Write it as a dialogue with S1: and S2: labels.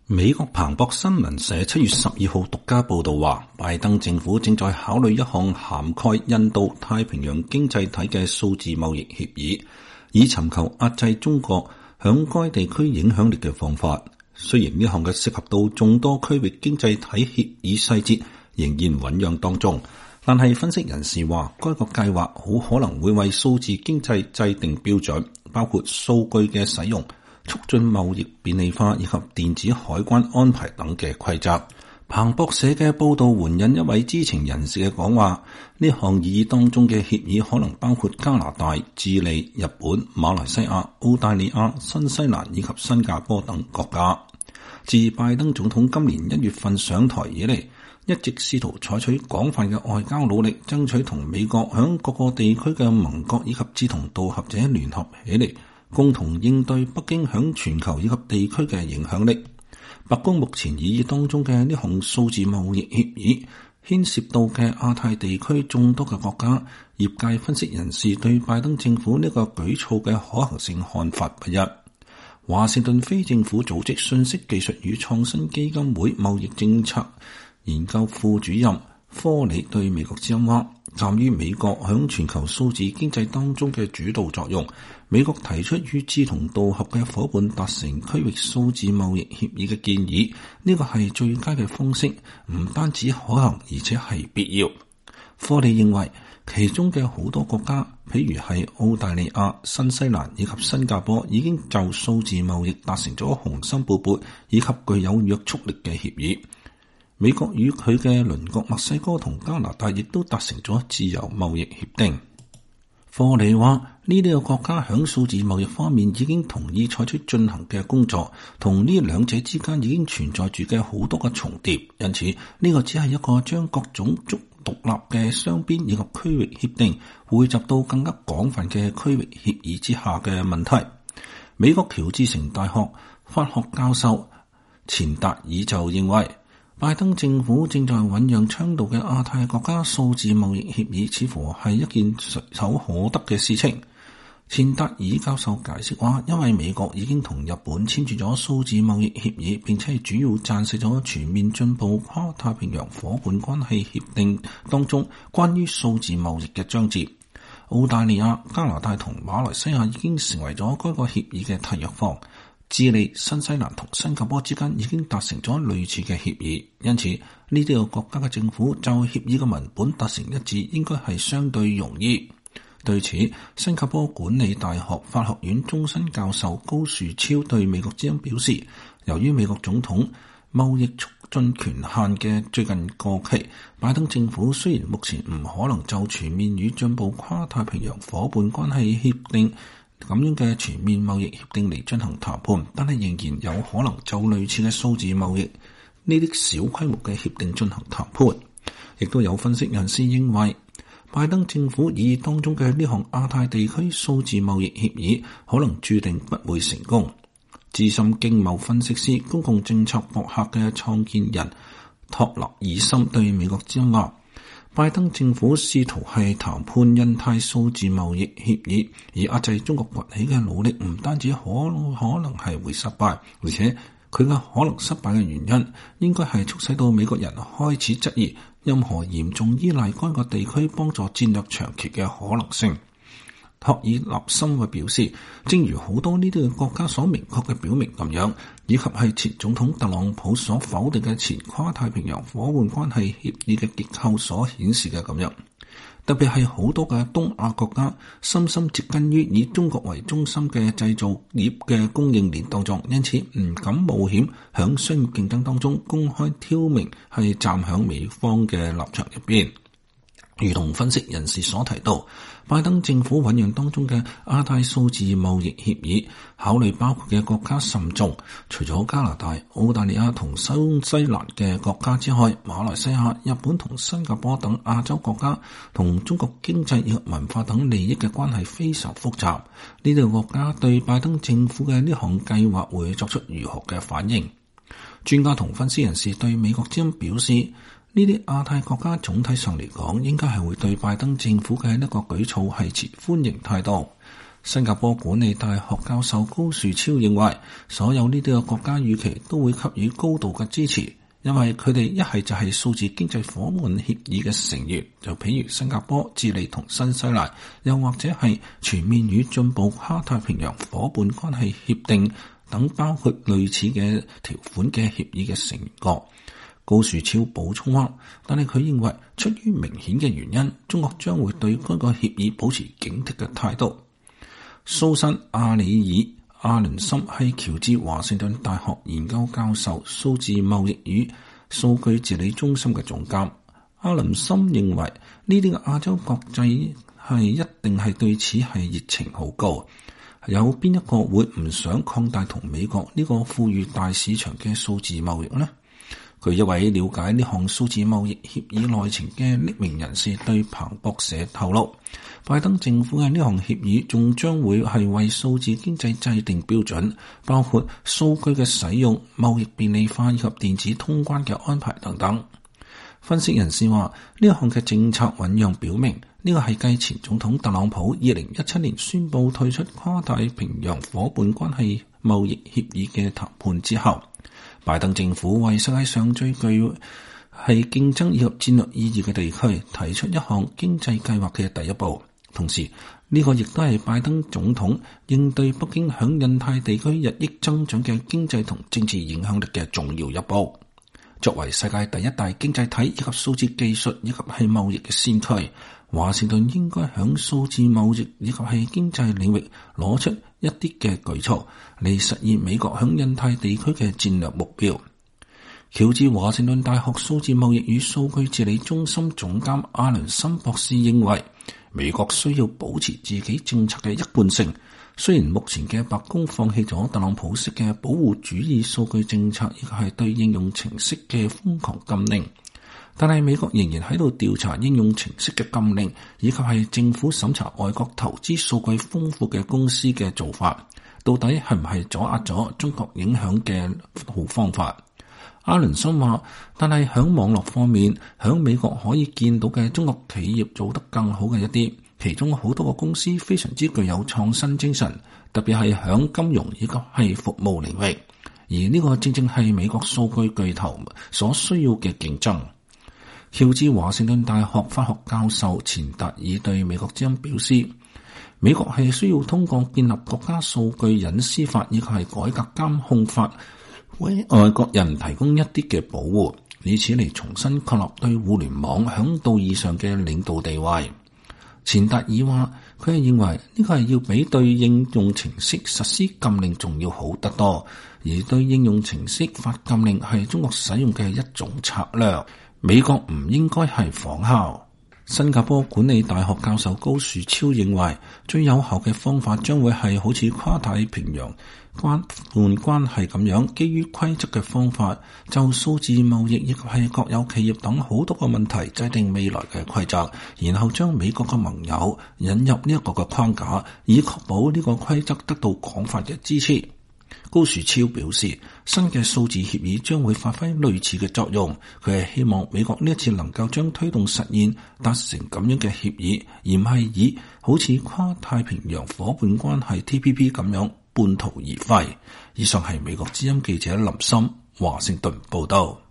S1: 美國彭博新聞社7月12號獨家報道話，拜登政府正在考慮一項涵蓋印度太平洋經濟體嘅數字貿易協議，以尋求壓制中國響該地區影響力嘅方法。雖然呢項嘅涉及到眾多區域經濟體協議細節仍然醞釀當中，但係分析人士話，該個計劃好可能會為數字經濟制定標準，包括數據嘅使用、促進貿易便利化以及電子海關安排等嘅規則。彭博社嘅報道援引一位知情人士嘅講話，呢項議當中嘅協議可能包括加拿大、智利、日本、馬來西亞、澳大利亞、新西蘭以及新加坡等國家。自拜登總統今年1月份上台以嚟，一直試圖採取廣泛嘅外交努力，爭取同美國響各個地區嘅盟國以及志同道合者聯合起嚟，共同應對北京響全球以及地區嘅影響力。白宮目前議當中嘅呢項數字貿易協議牽涉到嘅亞太地區眾多嘅國家，業界分析人士對拜登政府呢個舉措嘅可行性看法不一。華盛頓非政府組織信息技術與創新基金會貿易政策研究副主任科里對美國之音話，鑒於美國響全球數字經濟當中嘅主導作用，美國提出與志同道合嘅夥伴達成區域數字貿易協議嘅建議，呢個係最佳嘅方式，唔單止可行，而且係必要。科里認為，其中嘅好多國家，譬如係澳大利亞、新西蘭以及新加坡，已經就數字貿易達成咗雄心勃勃以及具有約束力嘅協議。美國與佢嘅鄰國墨西哥同加拿大亦都達成咗自由貿易協定。科里話，呢啲嘅國家響數字貿易方面已經同意採取進行嘅工作，同呢兩者之間已經存在住嘅好多嘅重疊，因此呢個只係一個將各種獨立嘅雙邊以及區域協定匯集到更加廣泛嘅區域協議之下嘅問題。美國喬治城大學法學教授錢達爾就認為，拜登政府正在醞釀倡導嘅亞太國家數字貿易協議似乎係一件隨手可得嘅事情。錢達爾教授解釋話，因為美國已經同日本簽署咗數字貿易協議，並且係主要撰寫咗全面進步跨太平洋夥伴關係協定當中關於數字貿易嘅章節。澳大利亞、加拿大同馬來西亞已經成為咗該個協議嘅締約方。智利、新西蘭同新加坡之間已經達成咗類似嘅協議，因此呢啲個國家嘅政府就協議嘅文本達成一致，應該係相對容易。對此，新加坡管理大學法學院終身教授高樹超對美國之音表示，由於美國總統貿易促進權限嘅最近過期，拜登政府雖然目前唔可能就全面與進步跨太平洋夥伴關係協定咁樣嘅全面貿易協定嚟進行談判，但係仍然有可能就類似嘅數字貿易呢啲小規模嘅協定進行談判。亦都有分析人士認為，拜登政府以當中嘅呢項亞太地區數字貿易協議可能注定不會成功。資深經貿分析師、公共政策博客嘅創建人托勒爾森對美國之音話，拜登政府試圖係談判印太數字貿易協議，而壓制中國崛起嘅努力唔單止可能係會失敗，而且佢嘅可能失敗嘅原因，應該係促使到美國人開始質疑任何嚴重依賴該個地區幫助戰略長期嘅可能性。托爾納森嘅表示，正如好多呢啲嘅國家所明確嘅表明咁樣，以及係前總統特朗普所否定嘅前跨太平洋夥伴關係協議嘅結構所顯示嘅咁樣，特別係好多嘅東亞國家深深植根於以中國為中心嘅製造業嘅供應鏈當中，因此唔敢冒險響商業競爭當中公開挑明係站響美方嘅立場入邊。如同分析人士所提到，拜登政府醞釀當中嘅亞太數字貿易協議，考慮包括嘅國家甚眾，除咗加拿大、澳大利亞同新西蘭嘅國家之外，馬來西亞、日本同新加坡等亞洲國家同中國經濟以及文化等利益嘅關係非常複雜。呢啲國家對拜登政府嘅呢項計劃會作出如何嘅反應？專家同分析人士對美國之音表示，呢啲亞太國家總體上嚟講，應該係會對拜登政府嘅一個舉措係持歡迎態度。 新加坡管理大學教授高樹超認為，所有呢啲嘅國家預期都會給予高度嘅支持，因為佢哋一係就係數字經濟夥伴協議嘅成員，就譬如新加坡、智利同新西蘭，又或者係全面與進步跨太平洋夥伴關係協定等包括類似嘅條款嘅協議嘅成員國。高樹超補充話，但係佢認為出於明顯嘅原因，中國將會對該個協議保持警惕嘅態度。蘇珊·阿里爾·阿倫森係喬治華盛頓大學研究教授、數字貿易與數據治理中心嘅總監。阿倫森認為呢啲嘅亞洲國際一定係對此係熱情好高，有邊一個會唔想擴大同美國呢個富裕大市場嘅數字貿易呢？據一位了解呢項數字貿易協議內情嘅匿名人士對彭博社透露，拜登政府嘅呢項協議仲將會係為數字經濟制定標準，包括數據嘅使用、貿易便利化以及電子通關嘅安排等等。分析人士話，呢項嘅政策醞釀表明，呢個係繼前總統特朗普2017年宣布退出跨太平洋夥伴關係貿易協議嘅談判之後，拜登政府為世界上最具係競爭以及戰略意義嘅地區提出一項經濟計劃嘅第一步，同時呢個亦都係拜登總統應對北京響印太地區日益增長嘅經濟同政治影響力嘅重要一步。作為世界第一大經濟體以及數字技術以及係貿易嘅先驅，華盛頓應該響數字貿易以及係經濟領域攞出一啲嘅舉措嚟實現美國響印太地區嘅戰略目標。喬治華盛頓大學數字貿易與數據治理中心總監阿倫森博士認為，美國需要保持自己政策嘅一貫性。雖然目前嘅白宮放棄咗特朗普式嘅保護主義數據政策，亦係對應用程式嘅瘋狂禁令，但係美國仍然喺度調查應用程式嘅禁令，以及係政府審查外國投資數據豐富嘅公司嘅做法，到底係唔係阻壓咗中國影響嘅好方法？阿倫森話，但係響網絡方面，響美國可以見到嘅中國企業做得更好嘅一啲。其中好多個公司非常之具有創新精神，特別係響金融以及係服務領域，而呢個正正係美國數據巨頭所需要嘅競爭。喬治華盛頓大學法學教授錢達爾對美國之音表示，美國係需要通過建立國家數據隱私法以及係改革監控法，為外國人提供一啲嘅保護，以此嚟重新確立對互聯網響道義上嘅領導地位。錢達爾話，佢係認為呢個係要比對應用程式實施禁令仲要好得多，而對應用程式發禁令係中國使用嘅一種策略，美國唔應該係仿效。新加坡管理大學教授高樹超認為，最有效嘅方法將會係好似跨太平洋夥伴關係咁樣，基於規則嘅方法，就數字貿易以及係國有企業等好多個問題制定未來嘅規則，然後將美國嘅盟友引入呢一個嘅框架，以確保呢個規則得到廣泛嘅支持。高樹超表示，新嘅數字協議將會發揮類似嘅作用。佢係希望美國呢一次能夠將推動實現達成咁樣嘅協議，而唔係以好似跨太平洋夥伴關係 TPP 咁樣半途而廢。以上係美國之音記者林森華盛頓報道。